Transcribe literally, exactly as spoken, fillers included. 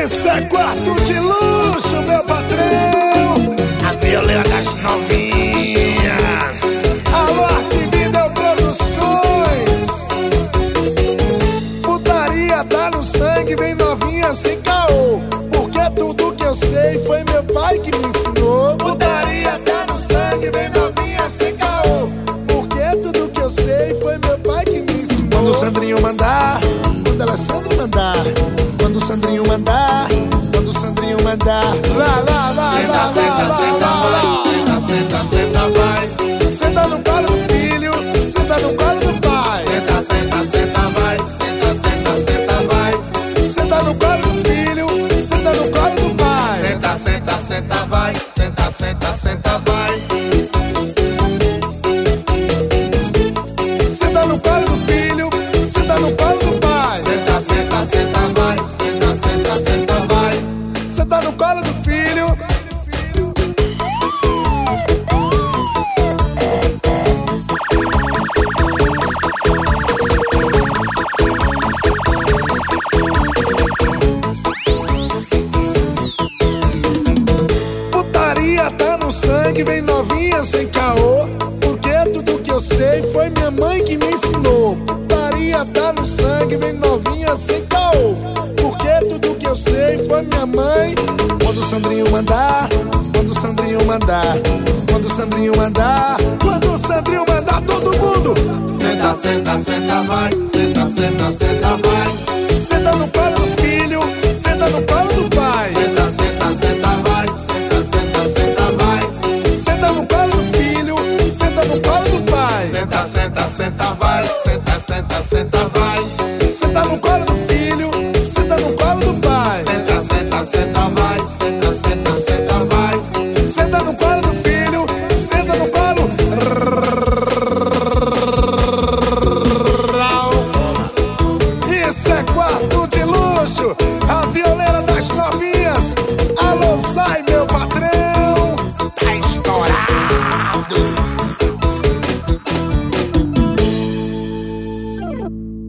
Isso é quarto de luxo, meu patrão. A viola das novinhas. Alô, Artvideo Produções. Putaria tá no sangue, vem novinha sem caô. Porque tudo que eu sei foi meu pai que me ensinou. Putaria tá no sangue, vem novinha sem caô. Porque tudo que eu sei foi meu pai que me ensinou. Quando o Sandrinho mandar, quando o Alessandro mandar, quando o Sandrinho mandar, quando o Sandrinho mandar, lá, lá, lá, Senta, lá, senta, lá, senta, lá, vai. lá. Senta, senta, senta, vai. Senta no colo do filho, senta no colo do pai. Senta, senta, senta, vai. Senta, senta, senta, vai. Senta no colo do filho, senta no colo do pai. Senta, senta, senta, vai. Senta, senta, senta, vai. Senta no colo do filho, senta no colo do pai. Senta, senta, senta, vai. Senta, senta, senta, vai. Senta no colo do filho. Putaria tá no sangue, vem novinha sem caô. Porque tudo que eu sei foi minha mãe que me ensinou. Putaria tá no sangue, vem novinha sem caô. Porque tudo que eu sei foi minha mãe. Quando o Sandrinho mandar, quando o Sandrinho mandar, quando o Sandrinho mandar, quando o Sandrinho mandar, todo mundo Senta, senta, senta, vai. Senta, senta, senta, vai. senta no colo do filho, senta no colo do pai. Senta, senta, senta, vai. Senta, senta, senta, vai. Senta no colo do filho, senta no colo do pai. Senta, senta, senta, vai. Senta, senta, senta, vai. Senta no colo do filho.